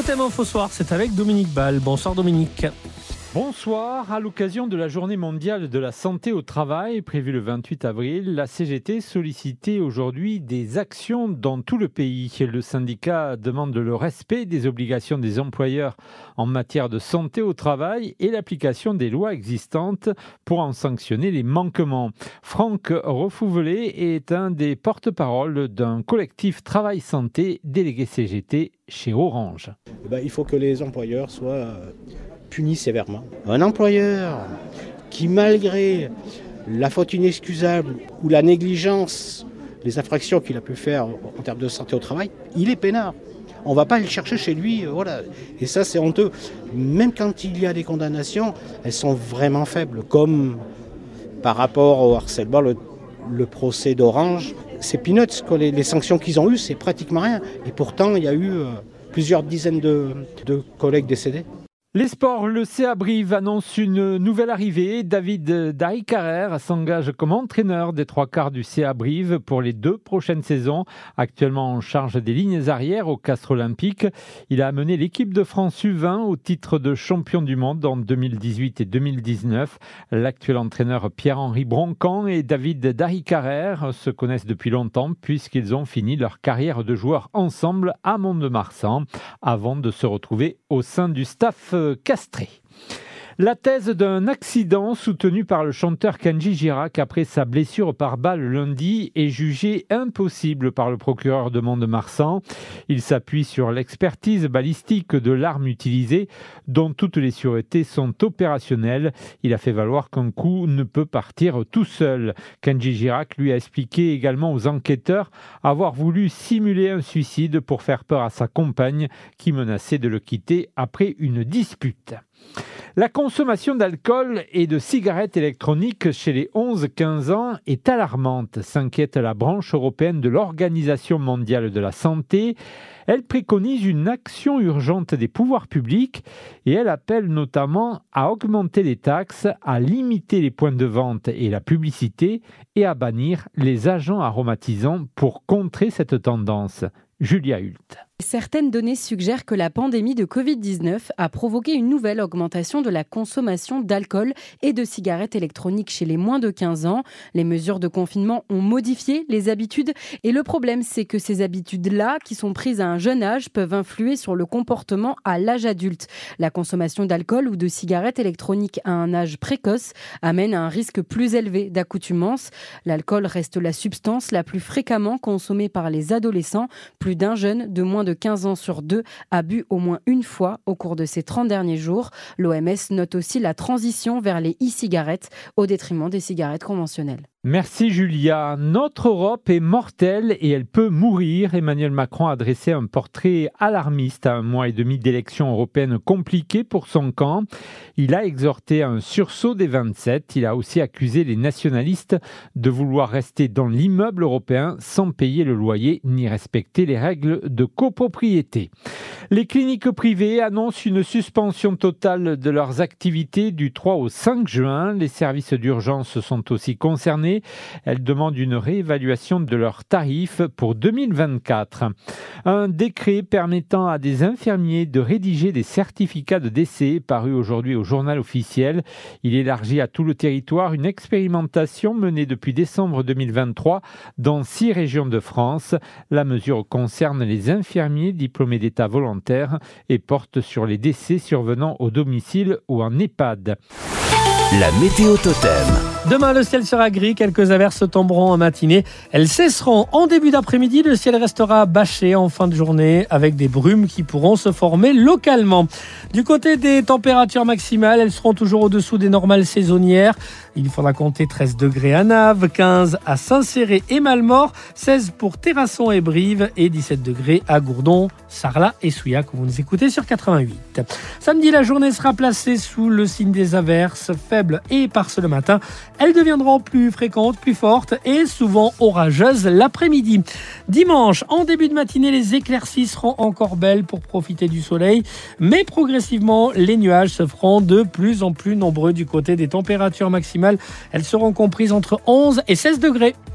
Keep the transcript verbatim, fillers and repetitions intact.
Totem Info Soir, c'est avec Dominique Ball. Bonsoir Dominique. Bonsoir. À l'occasion de la Journée mondiale de la santé au travail, prévue le vingt-huit avril, la C G T sollicitait aujourd'hui des actions dans tout le pays. Le syndicat demande le respect des obligations des employeurs en matière de santé au travail et l'application des lois existantes pour en sanctionner les manquements. Franck Refouvelet est un des porte-parole d'un collectif Travail Santé délégué C G T chez Orange. Eh ben, il faut que les employeurs soient punis sévèrement. Un employeur qui, malgré la faute inexcusable ou la négligence, les infractions qu'il a pu faire en termes de santé au travail, il est peinard. On ne va pas le chercher chez lui, voilà. Et ça, c'est honteux. Même quand il y a des condamnations, elles sont vraiment faibles, comme par rapport au harcèlement, le, le procès d'Orange. C'est peanuts, quoi. Les, les sanctions qu'ils ont eues, c'est pratiquement rien. Et pourtant, il y a eu euh, plusieurs dizaines de, de collègues décédés. Les sports, le C A Brive annonce une nouvelle arrivée. David Daïkarer s'engage comme entraîneur des trois quarts du C A Brive pour les deux prochaines saisons. Actuellement en charge des lignes arrières au Castres Olympique, il a amené l'équipe de France U vingt au titre de champion du monde en deux mille dix-huit et deux mille dix-neuf. L'actuel entraîneur Pierre-Henri Broncan et David Daïkarer se connaissent depuis longtemps puisqu'ils ont fini leur carrière de joueurs ensemble à Mont-de-Marsan avant de se retrouver au sein du staff castré. La thèse d'un accident soutenu par le chanteur Kenji Girac après sa blessure par balle lundi est jugée impossible par le procureur de Mont-de-Marsan. Il s'appuie sur l'expertise balistique de l'arme utilisée dont toutes les sûretés sont opérationnelles. Il a fait valoir qu'un coup ne peut partir tout seul. Kenji Girac lui a expliqué également aux enquêteurs avoir voulu simuler un suicide pour faire peur à sa compagne qui menaçait de le quitter après une dispute. La consommation d'alcool et de cigarettes électroniques chez les onze quinze ans est alarmante, s'inquiète la branche européenne de l'Organisation mondiale de la santé. Elle préconise une action urgente des pouvoirs publics et elle appelle notamment à augmenter les taxes, à limiter les points de vente et la publicité et à bannir les agents aromatisants pour contrer cette tendance. Julia Hult. Certaines données suggèrent que la pandémie de covid dix-neuf a provoqué une nouvelle augmentation de la consommation d'alcool et de cigarettes électroniques chez les moins de quinze ans. Les mesures de confinement ont modifié les habitudes et le problème, c'est que ces habitudes-là, qui sont prises à un jeune âge, peuvent influer sur le comportement à l'âge adulte. La consommation d'alcool ou de cigarettes électroniques à un âge précoce amène à un risque plus élevé d'accoutumance. L'alcool reste la substance la plus fréquemment consommée par les adolescents. Plus d'un jeune de moins de quinze ans sur deux a bu au moins une fois au cours de ces trente derniers jours. L'O M S note aussi la transition vers les e-cigarettes au détriment des cigarettes conventionnelles. Merci Julia. Notre Europe est mortelle et elle peut mourir. Emmanuel Macron a dressé un portrait alarmiste à un mois et demi d'élections européennes compliquées pour son camp. Il a exhorté à un sursaut des vingt-sept. Il a aussi accusé les nationalistes de vouloir rester dans l'immeuble européen sans payer le loyer ni respecter les règles de copropriété. Les cliniques privées annoncent une suspension totale de leurs activités du trois au cinq juin. Les services d'urgence sont aussi concernés. Elles demandent une réévaluation de leurs tarifs pour deux mille vingt-quatre. Un décret permettant à des infirmiers de rédiger des certificats de décès paru aujourd'hui au journal officiel. Il élargit à tout le territoire une expérimentation menée depuis décembre deux mille vingt-trois dans six régions de France. La mesure concerne les infirmiers diplômés d'État volontaires et porte sur les décès survenant au domicile ou en EHPAD. La météo totem. Demain, le ciel sera gris, quelques averses tomberont en matinée. Elles cesseront en début d'après-midi. Le ciel restera bâché en fin de journée avec des brumes qui pourront se former localement. Du côté des températures maximales, elles seront toujours au-dessous des normales saisonnières. Il faudra compter treize degrés à Naves, quinze à Saint-Céré et Malmort, seize pour Terrasson et Brive et dix-sept degrés à Gourdon, Sarlat et Souillac, où vous nous écoutez sur quatre-vingt-huit. Samedi, la journée sera placée sous le signe des averses, faibles et éparses le matin. Elles deviendront plus fréquentes, plus fortes et souvent orageuses l'après-midi. Dimanche, en début de matinée, les éclaircies seront encore belles pour profiter du soleil, mais progressivement, les nuages se feront de plus en plus nombreux du côté des températures maximales. Elles seront comprises entre onze et seize degrés.